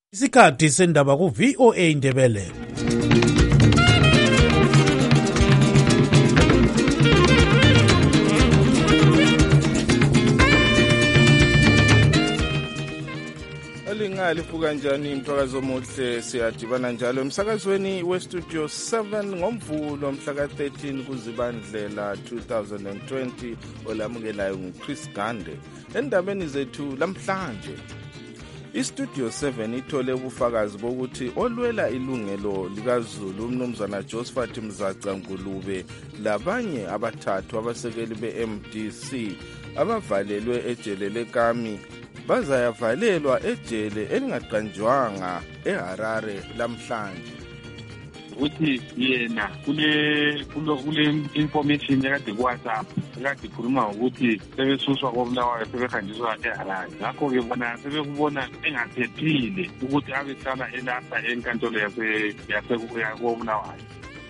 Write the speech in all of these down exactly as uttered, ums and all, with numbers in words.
Isikhathi sendaba ku V O A Ndebele. Lingali fuka njani mthwakazo omuhle, siyadibana njalo emsakazweni westudio seven ngomvulo mhla ka thirteen kuZibandlela two thousand twenty. Olamukelayo nguChris Gande. Endabeni zethu lamhlanje, istudio seven ithole ubufakazi bokuthi olwela ilungelo likaZulu umnumzana Josephat Mzaca Ngulube labanye abathathu abasekeli be-M D C abavalelwe ejele leKami bazayavalelwa ejele elingaqanjwanga eHarare lamhlanje. Uthi yena kule kule information ekade kuWhatsApp ekade ikhuluma ukuthi sebesuswa koBulawayo sebehanjiswa eHarare. Ngakho ke bona sebekubona engaphephile ukuthi abehlala elapha enkantolo yase yase koBulawayo.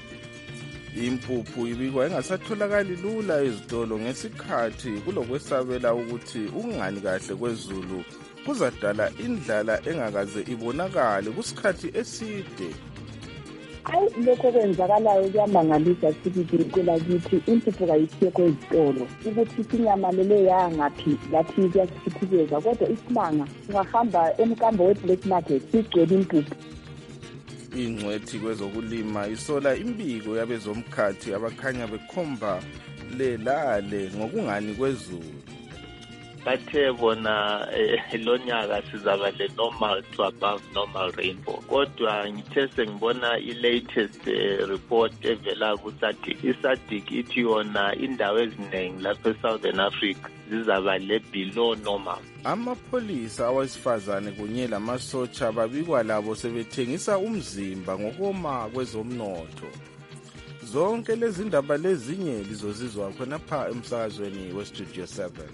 Impuphu ibikwa engasatholakali lula ezitolo ngesikhathi kulokwesabela ukuthi ukungani kahle kwezulu kuzadala indlala engakaze ibonakale kusikhathi eside. Hayi, lokho kwenzakalayo kuyamangalisa sibili kwelakithi impuphu kayithekho ezitolo ukuthi sinyamalele yangaphi lathi kuyasiphithizeza, kodwa isimanga ungahamba emkambo we-black market sigcwele impuphu. Ingcwethi kwezokulima isola imbiko yabezomkhathi abakhanya bekhomba lelale ngokungani kwezulu. Bathe bona lo nyaka sizaba le normal to above normal rainfall. Kodwa ngithe sengibona i-latest report evela ku-SADC. I-SADC ithi yona indawo eziningi lapha e-Southern Africa zizaba le below normal. Amapholisa awesifazane kunye lamasotsha babikwa labo sebethengisa umzimba ngokoma kwezomnotho. Zonke lezi ndaba lezinye lizozizwa khona pha emsakazweni westudio seven.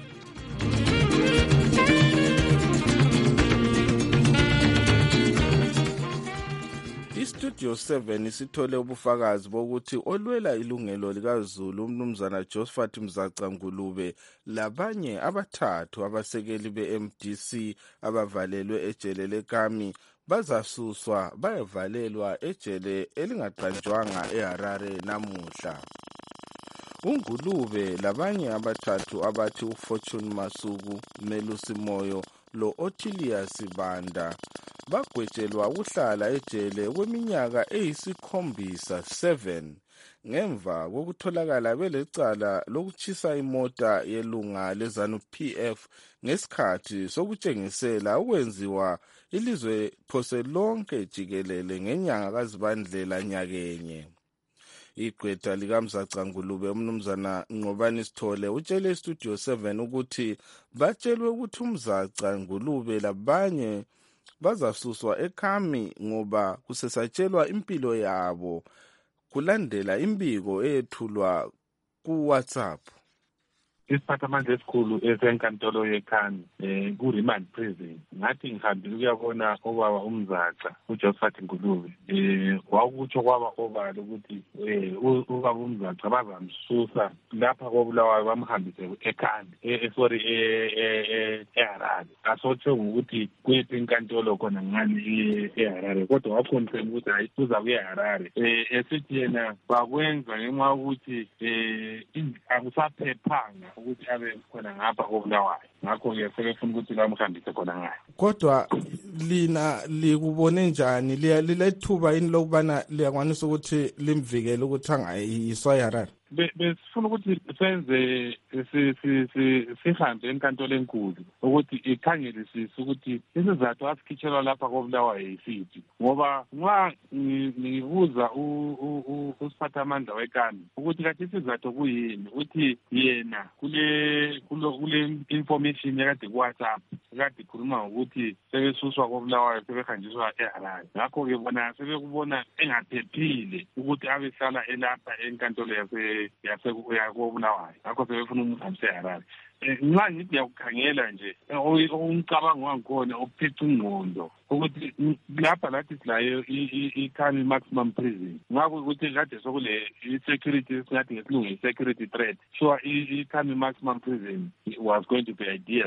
iStudio seven isithole ubufakazi bokuthi olwela ilungelo likaZulu umnumzana Josephat Mzaca Ngulube labanye abathathu abasekeli be-M D C abavalelwe ejele leKami bazasuswa bayevalelwa ejele elingaqanjwanga eHarare namuhla. uNgulube labanye abathathu abathi uFortune Masuku, Melusi Moyo lo Othilius Banda bagwetshelwa ukuhlala ejele kweminyaka eyisikhombisa seven ngemva kokutholakala belecala lokuchisa imota yelunga leZANU P F ngesikhathi sokutshengisela ukwenziwa ilizwe phose lonke jikelele ngenyanga kaZibandlela nyakenye. Igqwetha likaMzaca Ngulube umnumzana Nqobani Sithole utshele iStudio seven ukuthi batshelwe ukuthi uMzaca Ngulube labanye bazasuswa eKami ngoba kusesatshelwa impilo yabo kulandela imbiko eyethulwa kuWhatsApp. Isiphathamandla esikhulu esenkantolo yeKami eh ku-remand prison ngathi ngihambile ukuyabona obaba uMzaca uJosephat Ngulube eh wakutsho kwaba obala ukuthi eh ubaba uMzaca bazamsusa lapha koBulawayo bamhambise eKami eh sorry eh eHarare. Asotshe ukuthi kuyiphi inkantolo khona ngani eHarare, kodwa wakhonfirm ukuthi hayi uza kuya eHarare. Eh esithi yena bakwenza ngenxa ukuthi eh akusaphephanga ukuthi abe khona ngapha koBulawayo. Ngakho ke sebefuna ukuthi bamhambise khona ngayo. Kodwa lina likubone njani, lilethuba ini lokubana liyakwanisa ukuthi limvikele ukuthi angayiswa eHarare? Besifuna ukuthi senze sihambe enkantolo enkulu ukuthi ikhangelisise ukuthi isizathu asikhitshelwa lapha koBulawayo yisiphi, ngoba nxa ngibuza usiphathamandla weKami ukuthi kathi isizathu kuyini ukuthi yena kule kule information ekade kuWhatsApp ekade ikhuluma ngokuthi sebesuswa koBulawayo sebehanjiswa eHarare. Ngakho ke bona sebekubona engaphephile ukuthi abehlala elapha enkantolo yase yase koBulawayo. Ngakho sebefuna umhambise eHarare. Nxa ngithi yakukhangela nje umcabango wangikhona okuphethe ingqondo ukuthi lapha lathi silayo iKami maximum prison. Ngakho ukuthi kade sokule security singathi ngesilungu security threat. So iKami maximum prison was going to be ideal.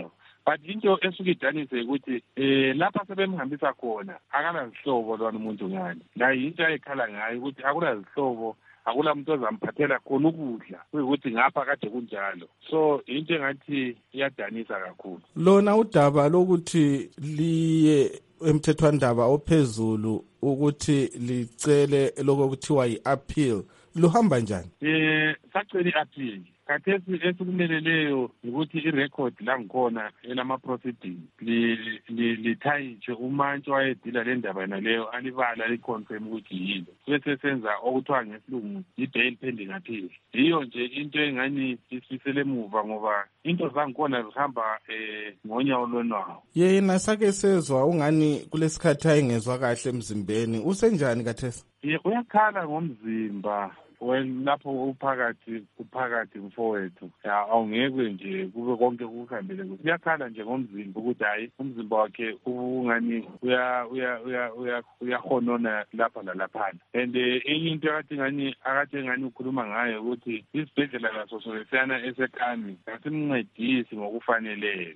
but into esuke idanise ukuthi eh lapha sebemhambisa khona akanazihlobo lwana umuntu ngani la into ayikhala ngayo ukuthi akunazihlobo akula muntu ozamphathela khona ukudla kuyikuthi ngapha kade kunjalo so into engathi iyadanisa kakhulu lona udaba lokuthi liye emthethwandaba ophezulu ukuthi licele lokuthiwa yi-appeal luhamba njani? eh sacela i-appeal kathesi esikumeleleyo ukuthi i-record la ngikhona enama-proceeding lithayitshe umantshi wayedila le ndaba naleyo alibala liconfirm ukuthi yini bese senza okuthiwa ngesilungu i-bail pending appeal. Yiyo nje into engani isifisele emuva ngoba into zangikhona zihamba um ngonyawo lonwawo. Yena sake sezwa ungani kulesikhathi ayengezwa kahle emzimbeni usenjani kathesi? Uyakhala ngomzimba lapho uphakathi uphakathi mfowethu awungeke nje kube konke kuhambele kuhle uyakhala nje ngomzimba ukuthi hayi umzimba wakhe ungani uya uya uya uyahonona lapha nalaphana and enye into akathi ngani akathi ngani ukhuluma ngayo ukuthi isibhedlela laso sona esekami asimncedisi ngokufaneleyo.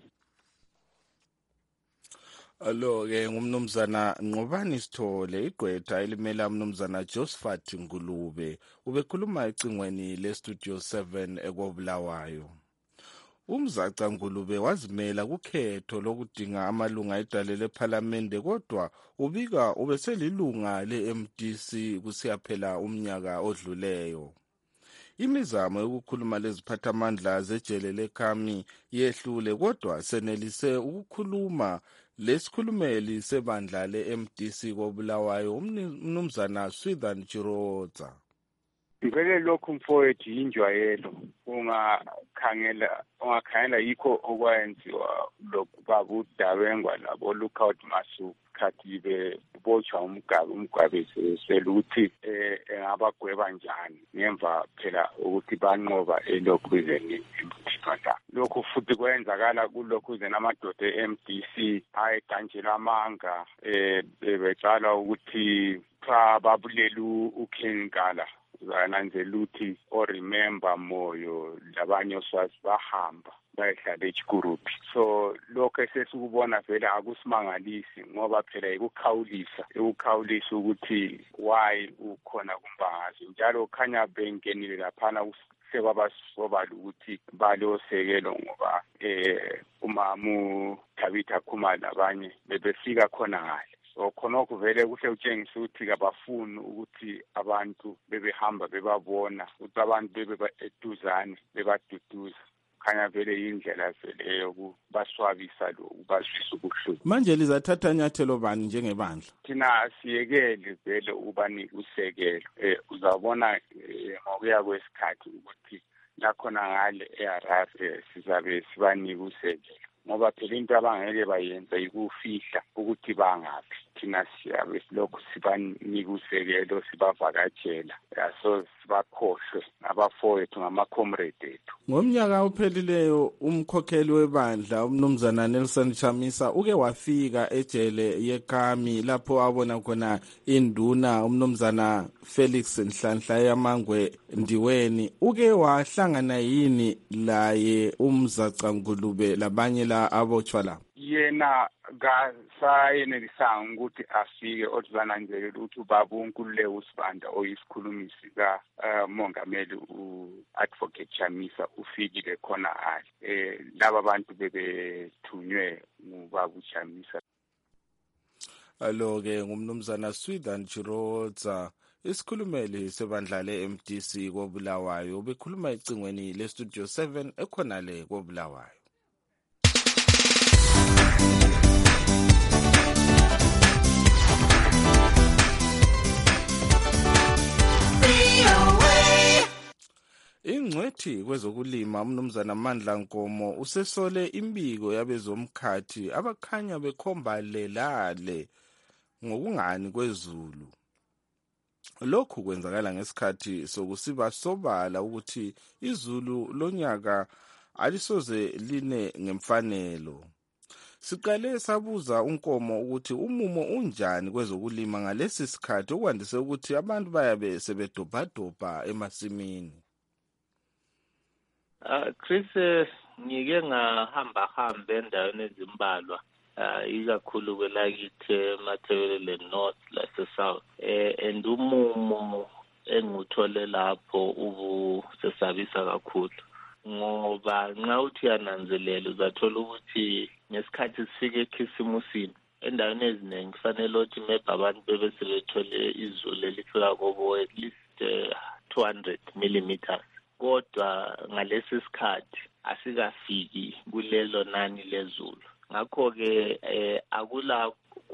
Alo-ke ngumnumzana Nqobani Sithole igqwetha elimela umnumzana Josephat Ngulube ubekhuluma ecingweni le-Studio seven ekobulawayo. Umzaca Ngulube wazimela kukhetho lokudinga amalunga edale lephalamende kodwa ubika ubeselilunga le-M D C kusiyaphela umnyaka odluleyo. Imizamo yokukhuluma leziphathamandla zejele leKhami yehlule kodwa senelise ukukhuluma lesikhulumeli sebandla le-M D C kobulawayo umnumzana Swithan Chiroza. Ngivele lokhu mfowethu yinjwayelo ungakhangela ungakhangela yikho okwenziwa lokhu babudabengwa labo Lookout Masuku khathi bebotshwa umgabe umgabe seluthi eh engabagweba njani ngemva phela ukuthi banqoba elokhuzeni emthethwandaba. Lokhu futhi kwenzakala kulokhuzeni amadoda e-M D C ayeganjela amanga eh becala ukuthi cha babulelu uKhenkala zananzela ukuthi o remember moyo labanye oswazi bahamba bayehlala eChikurupi. So lokho esesikubona vele akusimangalisi ngoba phela ikukhawulisa ukukhawulisa ukuthi why ukhona kumbangazi njalo khanya bengenile laphana sekwabasobala ukuthi balosekelo ngoba eh umamu Thabitha Khumalo nabanye bebefika khona ngale. So khonokho vele kuhle utshengisa ukuthi kabafuni ukuthi abantu bebehamba bebabona ukuthi abantu bebe eduzane bebaduduza khanya vele indlela vele yokubaswabisa lokhu bazwisa ubuhlungu. Manje lizathatha nyathelo bani njengebandla? Thina siyekele vele ubanika usekelo eh uzabona ngokuya kwesikhathi ukuthi lakhona ngale eArab sizabe sibanika usekelo ngoba phela into abangeke bayenza ikufihla ukuthi bangaphi. Thina siyabe silokhu sibanika usekelo sibavakatshela yaso sibakhohlwe abafowethu ngama-comrade ethu. Ngomnyaka ophelileyo umkhokheli webandla umnumzana Nelson Chamisa uke wafika ejele yeKhami lapho abona khona induna umnumzana Felix Nhlanhla yamangwe Ndiweni uke wahlangana yini laye umzaca Ngulube labanye la abotshwa la? Yena kasayenelisanga ukuthi afike othuzana nje ukuthi ubaba uNkulule uSibanda oyisikhulumisi ka mongameli u-advocate Chamisa ufikile khona hali eh laba bantu bebethunywe ngubaba uChamisa. Alo-ke ngumnumzana Swithan Chiroza isikhulumeli sebandla le-M D C kobulawayo ubekhuluma ecingweni le-Studio seven ekhona le kobulawayo. Ingcwethi kwezokulima umnumzana Mandla Nkomo usesole imbiko yabezomkhathi abakhanya bekhomba lelale ngokungani kwezulu. Lokhu kwenzakala ngesikhathi sokusiba sobala ukuthi izulu lonyaka alisoze line ngemfanelo. Siqale sabuza uNkomo ukuthi umumo unjani kwezokulima ngalesi sikhathi okwandise ukuthi abantu bayabe sebedobhadobha emasimini. Uh, Chris, uh, ngike ngahamba hamba endaweni ezimbalwa uh, ikakhulu kwelakithi Mathebele North lase South eh and umumo enguthole lapho ubusesabisa kakhulu ngoba nxa uthi yananzelela uzathola ukuthi ngesikhathi sifike ekhisimusini endaweni eziningi kufanele ukuthi maybe abantu bebe sebethole izulu elifika kobo at least uh, two hundred millimeters kodwa ngalesi sikhathi asikafiki kulelo nani lezulu ngakho ke eh, akula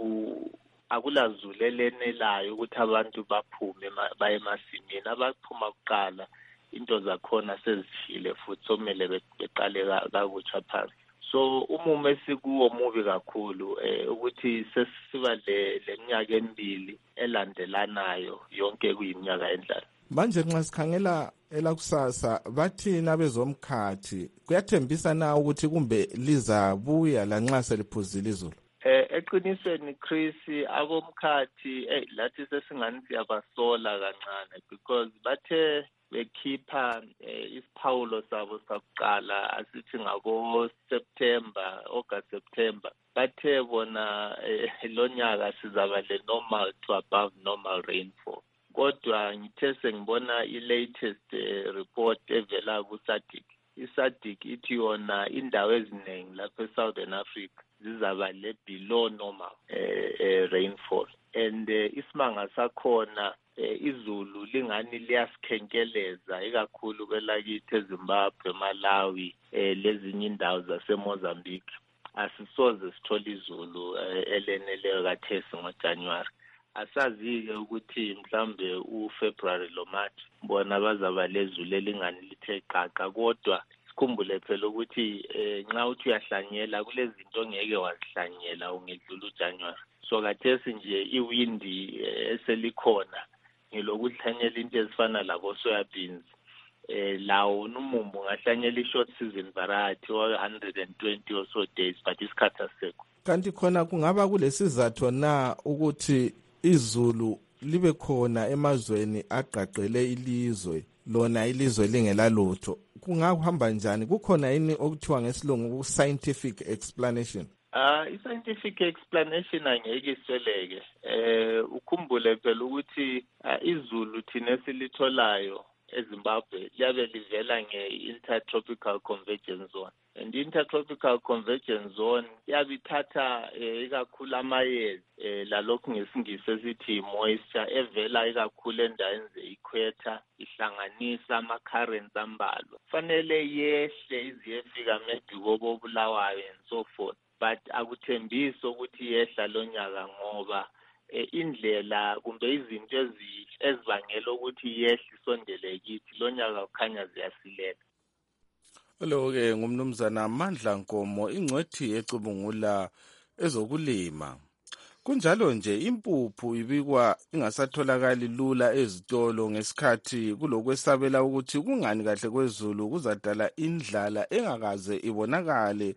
u, akula zulu elenelayo ukuthi abantu baphume baye emasimini abaphuma kuqala into zakhona sezishile futhi somele beqale kakutsha phansi so umumo esikuwo mubi kakhulu eh, ukuthi sesiba leminyaka emibili elandelanayo yonke kuyiminyaka endlala manje nxa sikhangela elakusasa bathina bezomkhathi kuyathembisa na ukuthi kumbe lizabuya lanxa seliphuzile izulu eh eqinisweni Chris abomkhathi eh lathi sesingani siyabasola kancane because bathe bekhipha eh, isiphawulo sabo sakuqala asithi ngabo September August September bathe bona eh, lonyaka sizaba le normal to above normal rainfall kodwa ngithe sengibona i-latest uh, report evela ku-SADC i-SADC ithi yona indawo eziningi lapha e-Southern Africa zizaba le below normal uh, uh, rainfall and uh, isimanga sakhona uh, izulu lingani liyasikhenkeleza ikakhulu kwelakithi eZimbabwe Malawi uh, lezinye indawo zaseMozambique asisoze sithole izulu uh, eleneleyo kathesi ngoJanuary asazi-ke ukuthi mhlambe uFebruary lo March bona bazaba lezulu elingani lithe qaqa kodwa sikhumbule phela ukuthi eh, nxa uthi uyahlanyela kulezinto ngeke wazihlanyela ungedlula uJanuary so kathesi nje iwindi eh, eselikhona ngilokuhlanyela into ezifana labo soybeans eh lawo numumbu ngahlanyela i-short season variety one hundred twenty or so days but isikhathi asekho kanti khona kungaba kulesizathu na ukuthi izulu libe khona emazweni aqaqele ilizwe lona ilizwe lingelalutho kungahamba njani kukhona yini okuthiwa ngesilungu scientific explanation ah uh, i-scientific explanation angeke isweleke eh ukhumbule phela ukuthi uh, izulu thina esilitholayo eZimbabwe liyabe livela nge-intertropical convergence zone and intertropical convergence zone yabithatha ikakhulu amayezi lalokhu ngesingisi esithi moisture evela ikakhulu endaweni ze-equator ihlanganisa ama-currents ambalwa fanele yehle iziyefika maybe kobo Bulawayo and so forth but akuthembisi ukuthi yehla lonyaka ngoba indlela kumbe izinto ezibangela ukuthi yehle isondele kithi lonyaka kukhanya ziyasilela lo-ke ngumnumzana Mandla Nkomo ingcwethi ecubungula ezokulima kunjalo nje impuphu ibikwa ingasatholakali lula ezitolo ngesikhathi kulokwesabela ukuthi kungani kahle kwezulu kuzadala indlala engakaze ibonakale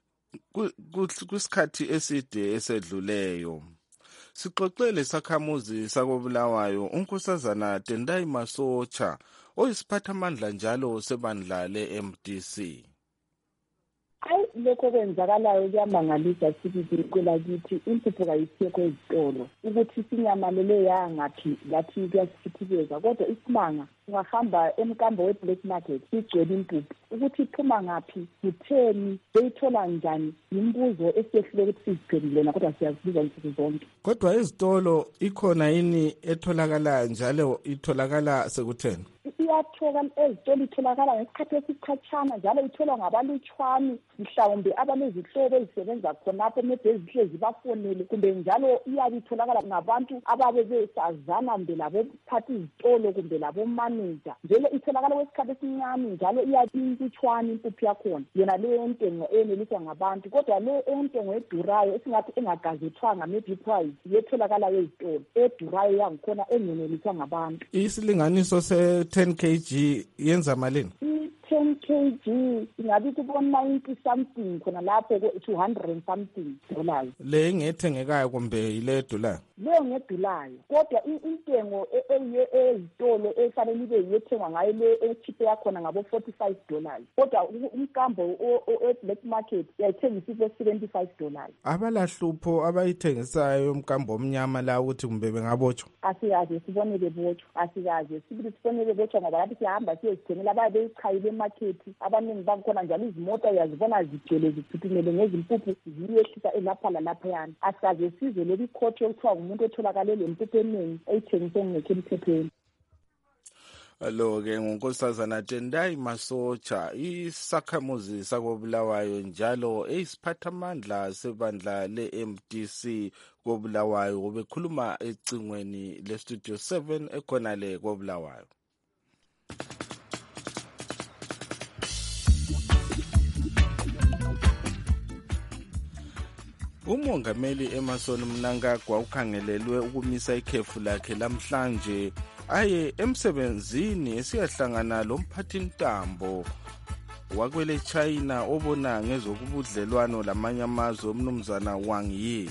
kusikhathi eside esedluleyo sixoxele sakhamuzi sakobulawayo unkosazana Tendai Masocha oyisiphathamandla njalo sebandla le-M D C hayi lokho kwenzakalayo kuyamangalisa sibili kwelakithi impuphu kayisekho ezitolo ukuthi sinyamalele yangaphi lathi kuyasithibeza kodwa isimanga ungahamba emkambo we-black market sigcwele impuphu ukuthi iphuma ngaphi kutheni beyithola njani imbuzo esiyehlule ukuthi siziphendulena kodwa siyazibuza insuku zonke kodwa ezitolo ikhona yini etholakala njalo itholakala sekutheni iyatholakala ezitolo itholakala ngesikhathi esikhatshana njalo itholwa ngabalutshwani mhlawumbe abalezihlobo ezisebenza khonapho maybe ezihlezi bafonele kumbe njalo iyabe itholakala ngabantu ababe besazana mbe labophathi izitolo kumbe labomanager njalo itholakala kwesikhathi esincane njalo iyabintutshwani impuphu yakhona yena leyo ntengo eneliswa ngabantu kodwa le entengo edurayo esingathi engagazethwanga maybe price yetholakala ezitolo edurayo yangikhona engeneliswa ngabantu isilinganiso se ten kilograms yenza malini ten kilograms ingabe kubo ninety something khona lapho ku two hundred something dollars le ngethengekayo kumbe ile dollar leyo ngedulayo kodwa intengo eyitolo efanele ibe yethengwa ngayo le echipe yakhona ngabo forty-five dollars kodwa umkambo e-black market yayithengisa ibe seventy-five dollars. Abalahlupho abayithengisayo umkambo omnyama la ukuthi kumbe bengabotshwa? Asikaze sibone bebotshwa, asikaze sibili sibone bebotshwa ngoba lapho siyahamba siyezithengela ababe beyichayile emarket abaningi bakhona njalo izimota yazibona zigcwele zithuthumele ngezimpuphu ziyehlisa elapha lalapha yana. Asikaze sizwe lebi court yokuthiwa umuntu etholakale lempuphu eningi eyithengise ngekho emthethweni. Alo-ke ngunkosazana Tendai Masocha, isakhamuzi sakobulawayo njalo eyisiphathamandla sebandla le-M D C kobulawayo ubekhuluma ecingweni le-Studio seven ekhona le kobulawayo. Umongameli Emmerson Mnangagwa ukhangelelwe ukumisa ikhefu lakhe lamhlanje aye emsebenzini esiyahlangana lomphathintambo wakwele China obona ngezokubudlelwano lamanye amazwe umnumzana Wang Yi.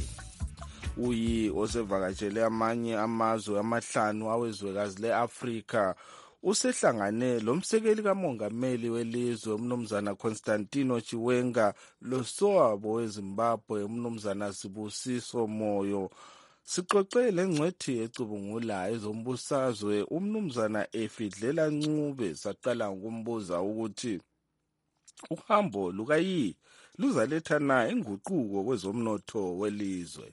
Uyi osevakatshele amanye amazwe amahlanu awezwekazi le-Afrika usehlangane lomsekeli kamongameli welizwe umnumzana Constantino Chiwenga losowabo weZimbabwe umnumzana Sibusiso Moyo. Sixoxe lengcwethi ecubungula ezombusazwe umnumzana Efidlela Ncube saqala ukumbuza ukuthi uhambo lukayi luzalethana inguquko kwezomnotho welizwe.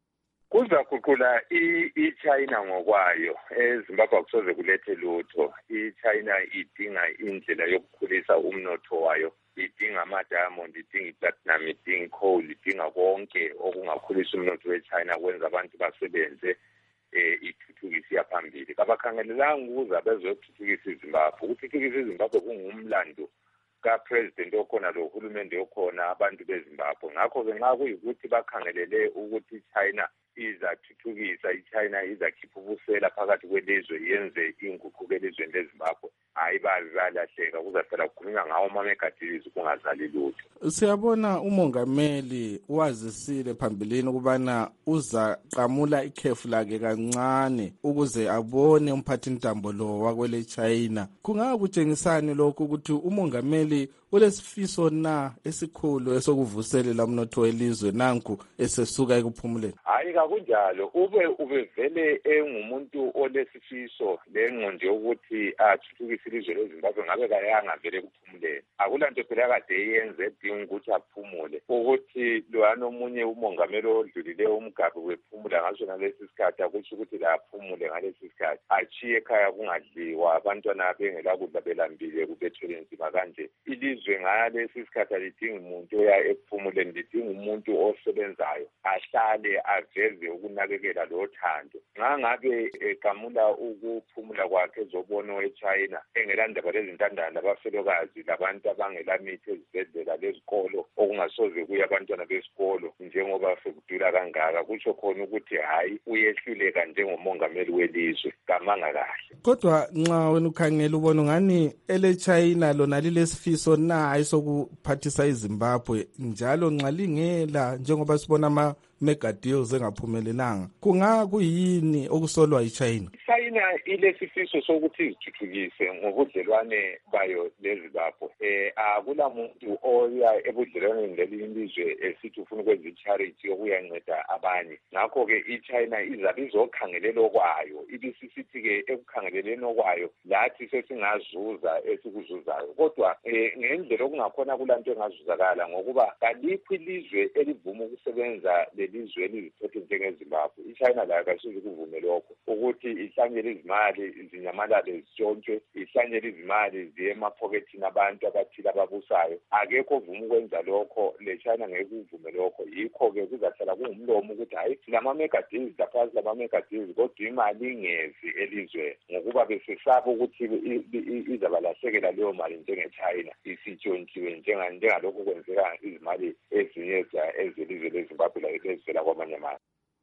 Kuzaguqula i-China ngokwayo eZimbabwe akusoze kulethe lutho. I-China idinga indlela yokukhulisa umnotho wayo, idinga ama-diamond, idinga i-platinum, idinga i-coal, idinga konke okungakhulisa umnotho we-China kwenza abantu basebenze eh ithuthukise yaphambili. Kabakhangelelanga ukuza bezothuthukisa iZimbabwe. Ukuthuthukisa iZimbabwe kungumlando ka-president okhona lo hulumende okhona abantu beZimbabwe. Ngakho-ke nxa kuyikuthi bakhangelele ukuthi i-China izathuthukisa, i-China izakhipha ubusela phakathi kwelizwe yenze inguquko elizweni leZimbabwe, hayi bazalahleka kuzahlala kukhulunywa ngawo ama-megadeals kungazali lutho. Siyabona umongameli wazisile phambilini ukubana uzaqamula ikhefu lakhe kancane ukuze abone umphathintambo lo wakwele China. Kungakutshengisani lokho ukuthi umongameli ulesifiso na esikhulu esokuvuselela umnotho welizwe nanku esesuka ekuphumuleni? Hayi kakunjalo, ube ubevele engumuntu olesifiso lengqondo yokuthi athuthukise ilizwe leZimbabwe ngabe kayanga vele kuphumuleni. Akulanto phela kade yenze edinga ukuthi aphumule, ukuthi loyana omunye umongameli odlulileyo umgabe wephumula ngaso ngalesi sikhathi akusho ukuthi la aphumule ngalesi sikhathi, achiye ekhaya kungadliwa, abantwana bengela kudla belambile kubethwele nzima kanje. Ilizwe ngalesi sikhathi alidingi umuntu oya ekuphumuleni, lidinga umuntu osebenzayo ahlale aveze ukunakekela lo thando. Ngangabe egamula ukuphumula kwakhe ezobona we-China engela ndaba lezintandane labafelokazi labantu abangela mithi ezibhedlela lezikolo okungasoze kuya abantwana besikolo njengoba sekudula kangaka, kusho khona ukuthi hayi uyehluleka njengomongameli welizwe kamanga kahle. Kodwa nxa wena ukhangela ubona ngani ele China lona lilesifiso na ayisokuphathisa iZimbabwe njalo nxa lingela njengoba sibona ama megadeals engaphumelelanga, kungakuyini okusolwa yiChina? China ilesifiso sokuthi izithuthukise ngobudlelwane bayo leZimbabwe. Eh akula muntu oya ebudlelwaneni lelizwe esithi ufuna ukwenza i-charity yokuyanceda abanye. Ngakho-ke iChina izabe izokhangelela okwayo, ibisisithi-ke ekukhangeleleni okwayo lathi sesingazuza esikuzuzayo. Kodwa eh ngendlela okungakhona kulanto engazuzakala ngokuba kalikho ilizwe elivuma ukusebenza lelizwe eliziphethe njengeZimbabwe. iChina layo kasuze kuvume lokho ukuthi ihlanyele izimali izinyamalale zitshontshe, ihlanyele izimali ziye emaphokethini abantu abathile ababusayo. Akekho ovuma ukwenza lokho, leChina ngeke uvume lokho. Yikho-ke kuzahlala kungumlomo ukuthi hayi silama megadeals lapha silama megadeals kodwa imali ingezi elizweni ngokuba besesaba ukuthi izabalahlekela leyo mali njengeChina isitshontshiwe njengalokho kwenzeka izimali ezinye ezelizwe leZimbabwe lezivela kwamanye amazwe.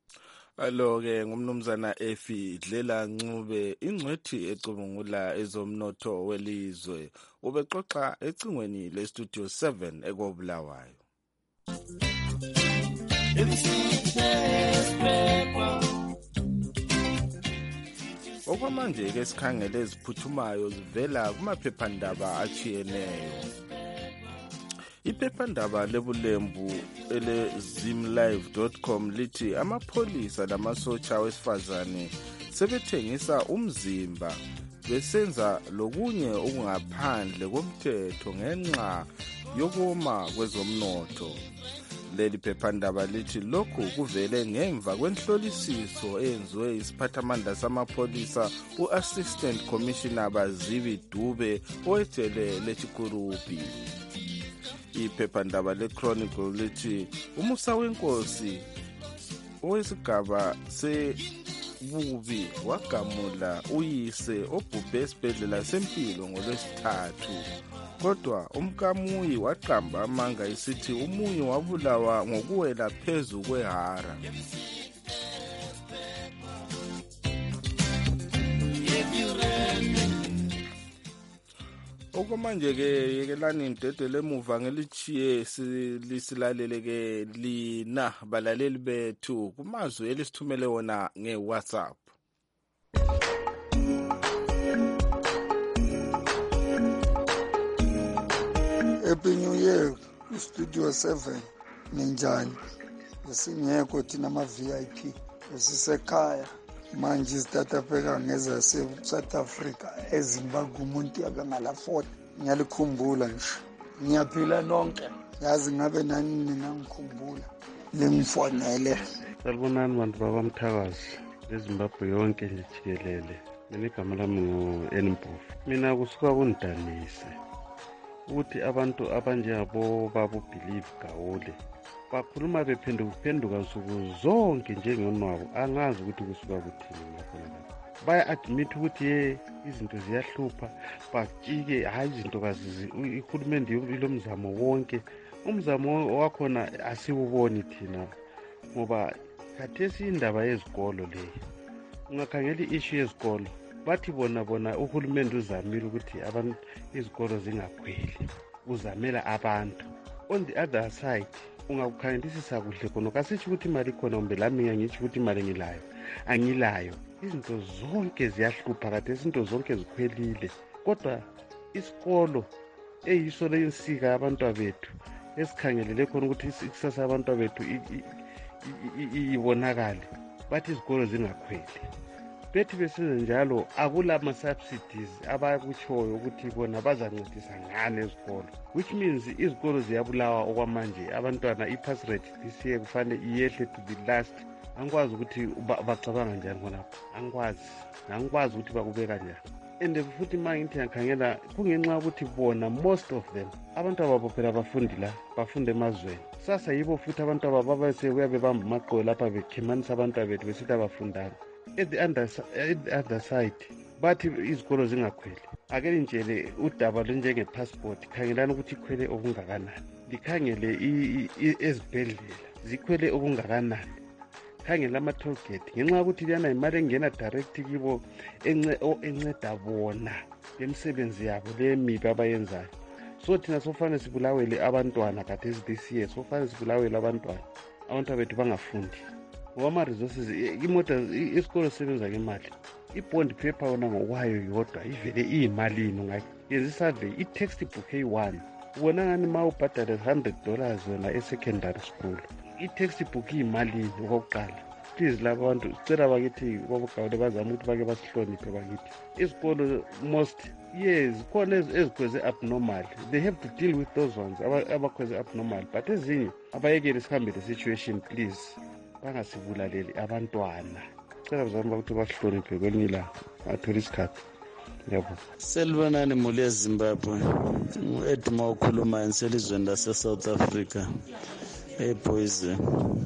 Alo-ke ngumnumzana Efidlela Ncube, ingcwethi ecubungula ezomnotho welizwe, ubexoxa ecingweni le-Studio seven ekobulawayo. okwamanje-ke sikhangele eziphuthumayo zivela kumaphephandaba achiyeneyo. Iphephandaba lebulembu ele-zimlive dot com lithi amapholisa namasotsha wesifazane sebethengisa umzimba besenza lokunye okungaphandle komthetho ngenxa yokoma kwezomnotho. Leli phephandaba lithi lokhu kuvele ngemva kwenhlolisiso eyenziwe isiphathamandla samapholisa u-Assistant Commissioner Bazibi Dube owejele leChikurupi. Iphephandaba le-Chronicle lithi umusa wenkosi owesigaba sebubi wagamula uyise obhubhe esibhedlela sempilo ngolwesithathu. Kodwa umkamuyi waqamba amanga isithi umuyi wabulawa ngokuwela phezu kwehara. Okwamanje-ke yekelani indedele emuva ngelichiye lisilalele-ke lina balaleli bethu kumazwi elisithumele wona nge-WhatsApp. Happy New Year, Studio seven, ninjani? Singekho thina ama-V I P, sisekhaya. Manje sitatapeka ngeza se-South Africa, eZimbabwe umuntu yakangala forty. Ngiyalikhumbula ngisho. Ngiyaphila nonke. Yazi ngabe nani ningangikhumbula. Lingifonele. Salibonani bantu babamthakazi. eZimbabwe yonke nje jikelele. Mina igama lami ngu-Enimpofu. Mina kusuka kungidanise ukuthi abantu abanjengabo babo Believe Gawule bakhuluma bephenduka nsuku zonke njengonwabo, angazi ukuthi kusuka kuthini lapho lapho. Baya admit ukuthi ye izinto ziyahlupha, bajike hayi izinto kazizi ihulumende ilomzamo wonke. Umzamo wakhona asiwuboni thina ngoba khathesi indaba yezikolo leyi. Ungakhangela i-issue yezikolo bathi bona bona uhulumende uzamile ukuthi abantu izikolo zingakhweli, uzamela abantu. On the other side ungakukhangelisisa kuhle khona kasitsho ukuthi imali khona kumbe lami ngiyangitsho ukuthi imali ngilayo angilayo. Izinto zonke ziyahlupha kade izinto zonke zikhwelile, kodwa isikolo eyiso lensika yabantwa bethu esikhangelele khona ukuthi ikusasa yabantwa bethu ibonakale, bathi izikolo zingakhweli. Bethi besenze njalo akula ma-subsidies abakutshoyo ukuthi bona bazancedisa ngane ezikolo, which means izikolo ziyabulawa okwamanje. Abantwana i-pass rate this year kufanele iyehle to the last. Angikwazi ukuthi bacabanga njani khonapho, angikwazi angikwazi ukuthi bakubeka njani. And futhi manje ngithi ngiyakhangela kungenxa ukuthi bona most of them abantu ababo phela bafundi la bafunde emazweni. Sasa yibo futhi abantu ababo abase kuyabebamba amaqolo lapha bekhemanisa abantu abethu besithi abafundanga. At the other, at the other side bathi izikolo zingakhweli. Ake nitshele udaba lunjenge-passport, khangelani ukuthi ikhwele okungakanani. Likhangele ezibhedlela zikhwele okungakanani. Khangela ama-toll gate ngenxa yokuthi liyana imali engena direct kibo enceda bona lemisebenzi yabo le mibi abayenzayo. So thina sofanele sibulawele abantwana khathesi this year, sofanele sibulawele abantwana, abantu bethu bangafundi. Wama-resources imoto isikolo sisebenza ngemali. I-bond paper wona ngokwayo yodwa ivele iyimalini ungayenza isurvey. I-textbook eyi one ubona ngani ma ubhadale one hundred dollars wena e-secondary school. I-textbook iyimalini okokuqala. Please laba bantu sicela bakithi babugawule bazama ukuthi bake basihloniphe bakithi. Izikolo most yes khona ezikhweze abnormal, they have to deal with those ones abakhweze abnormal, but ezinye abayekele sihambe le situation please. Bangasibulaleli abantwana. Cela bazama ukuthi basihloniphe kwelinye ilanga athola isikhathi. Yebo. Selbonani muli eZimbabwe. Eduma ukhuluma enselizweni lase-South Africa. ePoison.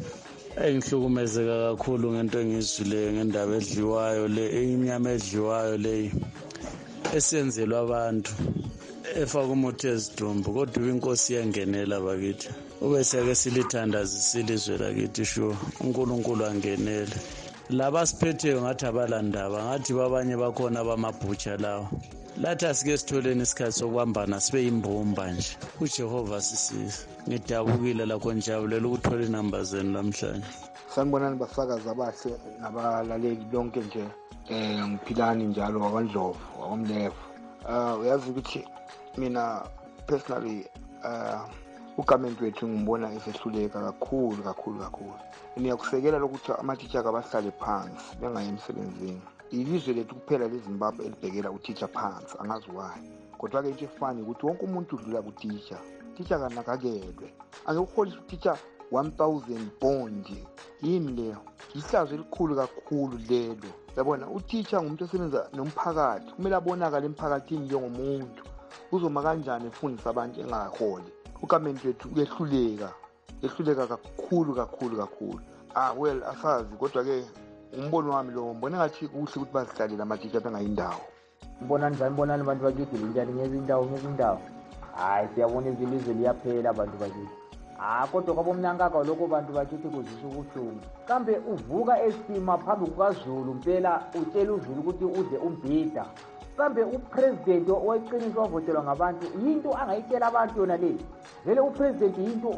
Engihlukumezeka kakhulu ngento engizwileyo ngendaba edliwayo le inyama edliwayo le esenzelwa abantu efaka umuthi ezidumbu, kodwa inkosi yangenela bakithi. Ubeseke silithandaza ilizwe lakithi sho uNkulunkulu angenele. Laba siphetheyo ngathi abalandaba, ngathi babanye bakhona abamabhutsha lawo. Lathi asike sitholeni isikhathi sokuhambana sibe yimbumba nje. uJehova sisiza. Ngidabukile lakho njabulela ukuthola inamba zenu namhlanje. Sanibonani bafakazi abahle nabalaleli bonke nje eh ngiphilani njalo wakwaNdlovu wakwamlevo. Ah uyazi ukuthi mina personally uh uGovernment wethu ngibona esehluleka kakhulu kakhulu kakhulu. Niyakusekela lokuthi ama-teacher kabahlale phansi bengayi emsebenzini. Ilizwe lethu kuphela leZimbabwe elibhekela u-teacher phansi angazi why. Kodwa ke into efani ukuthi wonke umuntu udlula ku-teacher. Teacher kanakakelwe. Angekuholisa u-teacher one thousand bond yini leyo? Ihlazo elikhulu kakhulu lelo. Yabona u-teacher ngumuntu osebenza nomphakathi. Kumele abonakale emphakathini njengomuntu. Uzoma kanjani efundisa abantu engaholi? uGovernment wethu uyehluleka. Yehluleka kakhulu kakhulu kakhulu. Ah well asazi kodwa ke umbono wami lo mbona ngathi kuhle ukuthi bazihlalele ama-teacher bengayindawo. Mbonani njani mbonani abantu bakithi njani ngezindawo ngezindawo. Hayi siyabona izilizwe liyaphela abantu bakithi. Ah kodwa kwabomnankaka lokho bantu bakithi kuzisa ubuhlungu. Kambe uvuka esima phambi kukaZulu impela utshela uZulu ukuthi udle umbhida. Kambe upresident oweqiniso wavotelwa ngabantu into angayitshela abantu yona le. Vele upresident into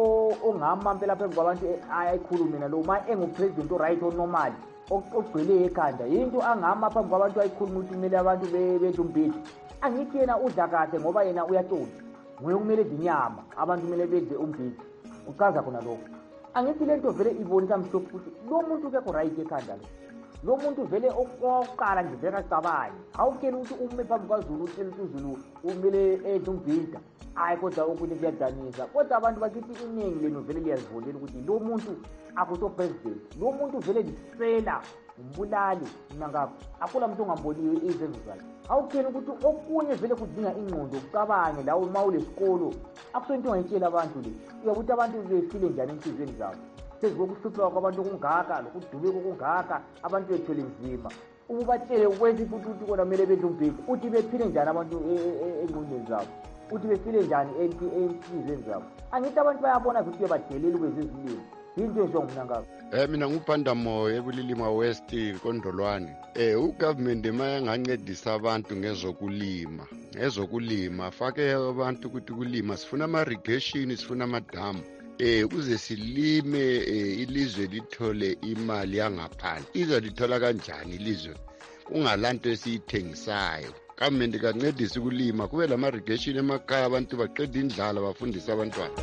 ongama phela phambi kwabantu ayikhulume nalo uma engupresident oright onormal ogcwele ekhanda into angama phambi kwabantu ayikhuluma ukuthi kumele abantu bedle umbhida. Angithi yena udla kahle ngoba yena uyatshona. Nguye kumele izinyama abantu kumele bedle umbhida. Uchaza khona lokho. Angithi lento vele ibonisa mhlophe ukuthi lo muntu ke right ekhanda lo. Lo muntu vele oqala nje vele acabanye. Awukele ukuthi ume phambi kwaZulu uthele uZulu umele edle umbhida. Hayi kodwa ukuthi kuyadanisa. Kodwa abantu bakithi iningi leno vele liyazivolela ukuthi lo muntu akuso president. Lo muntu vele lisela umbulali nangapha. Akula umuntu ongamboliwe izenzo zakhe. Awukele ukuthi okunye vele kudinga ingqondo ucabange la uma ulesikolo. Akusonto ongayitshela abantu le. Uyakuthi abantu befile njani enhlizweni zabo. Sezibokuhlupha kwabantu kungaka lokudubeka kungaka abantu bethwele nzima. Ubatshele ukwenza futhi ukuthi kona kumele bedle umbhida. Uthi bephile njani abantu engqondweni zabo. Uthi befile njani enhlizweni zabo. Angithi abantu bayabona ukuthi bebadelela ukwenza izilimo. Into enje ngomnankaka. Eh mina ngubhandamo eBulilima West Kondolwane. Eh uGovernment mayangancedisa abantu ngezokulima. Ngezokulima fake abantu ukuthi kulima sifuna ama irrigation sifuna amadamu. Eh kuze silime eh, ilizwe lithole imali yangaphandle. Izolithola kanjani ilizwe? Ungalanto esiyithengisayo. Government kancedisa ukulima kube lama irrigation emakhaya abantu baqeda indlala bafundisa abantwana.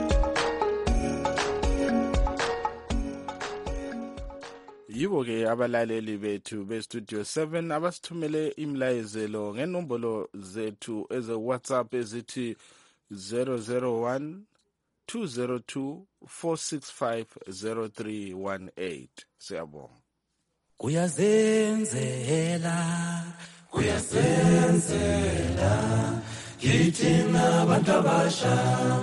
Yibo ke abalaleli bethu be Studio seven abasithumele imlayezelo ngenombolo zethu eze WhatsApp ezithi zero zero one two zero two four six five zero three one eight. Siyabonga. Kuyazenzela kuyazenzela kithina bantu abasha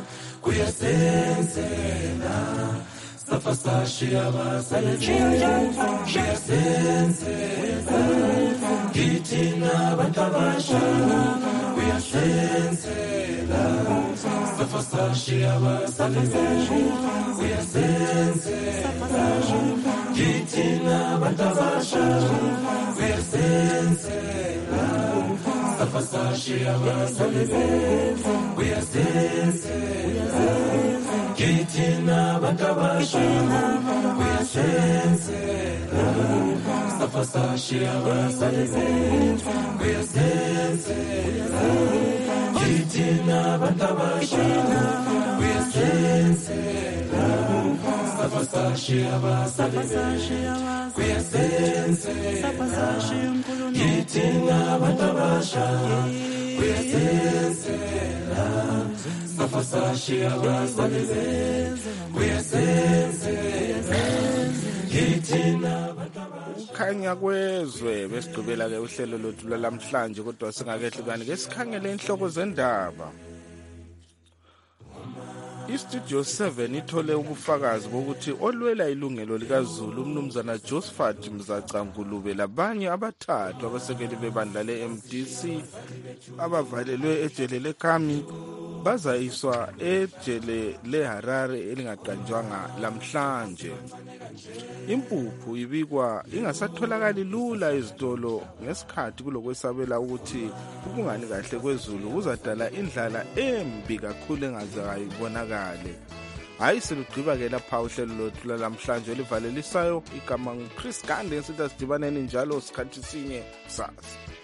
kuyazenzela safa sashiya basale kuyazenzela kithina bantu abasha kuyazenzela safa sashiya basale kuyazenzela kithina bantu abasha kuyazenzela safa sashiya basale kuyazenzela kithina bantu abasha kuyazenzela safa sashiya basale kuyazenzela kithina bantu abasha kuyazenzela safa sashiya basale kuyazenzela kithina bantu abasha kuyazenzela safa sashiya basale kuyazenzela kithina bantu abasha. Khanya kwezwe besigqibela ke uhlelo lothu lwalamhlanje kodwa singakehlukani ke sikhangele inhloko zendaba. iStudio seven ithole ubufakazi bokuthi olwela ilungelo likaZulu umnumzana Josephat Mzaca Ngulube labanye abathathu abasekeli bebandla le-M D C abavalelwe ejele leKhami bazayiswa ejele leHarare elingaqanjwanga lamhlanje. Impuphu ibikwa ingasatholakali lula ezitolo ngesikhathi kulokwesabela ukuthi ukungani kahle kweZulu kuzadala indlala embi kakhulu engaze ayibonakale. Hayi selugqiba-ke lapha uhlelo lwethu lalamhlanje olivalelisayo igama nguChris Gande sithi asidibaneni njalo sikhathi sinye kusasa.